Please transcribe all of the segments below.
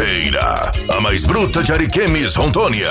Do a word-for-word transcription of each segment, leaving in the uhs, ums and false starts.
Primeira, a mais bruta de Ariquemes, Rondônia.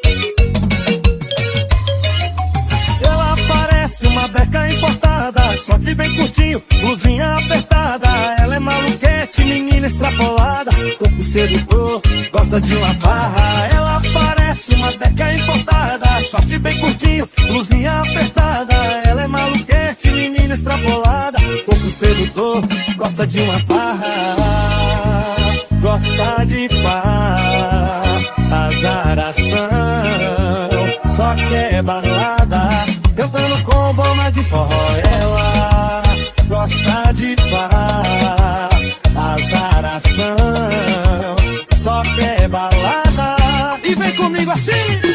Ela parece uma beca importada, short bem curtinho, blusinha apertada. Ela é maluquete, menina extrapolada, corpo sedutor, gosta de uma farra. Ela parece uma beca importada, short bem curtinho, blusinha apertada. Ela é maluquete, menina extrapolada, corpo sedutor, gosta de uma farra. Gosta de farra, azaração, só quer balada, cantando com bomba de forró. Ela gosta de farra, azaração, só quer balada. E vem comigo assim.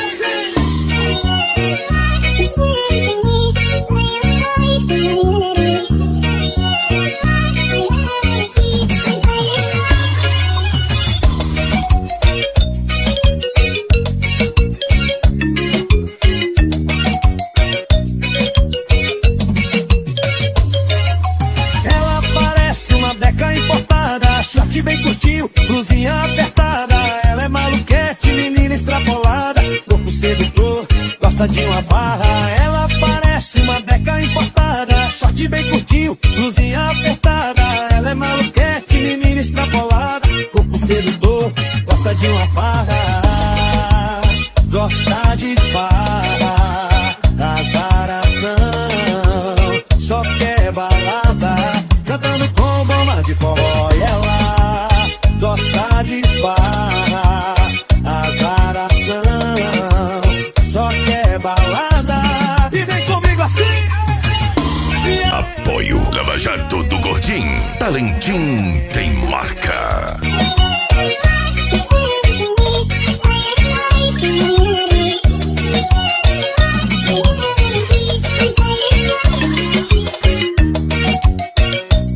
Short bem curtinho, blusinha apertada. Ela é maluquete, menina extrapolada, corpo sedutor, gosta de uma farra. Ela parece uma beca importada, short bem curtinho, blusinha apertada. Ela é maluquete, menina extrapolada, corpo sedutor, gosta de uma farra. Gosta de farra, azaração, só quer balada, cantando com bomba de forró. E ela gosta de farra, azaração, só quer balada. E vem comigo assim. Apoio Lava Jato do Gordinho. Talentim tem marca.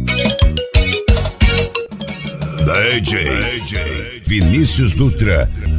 D J Vinícius Dutra.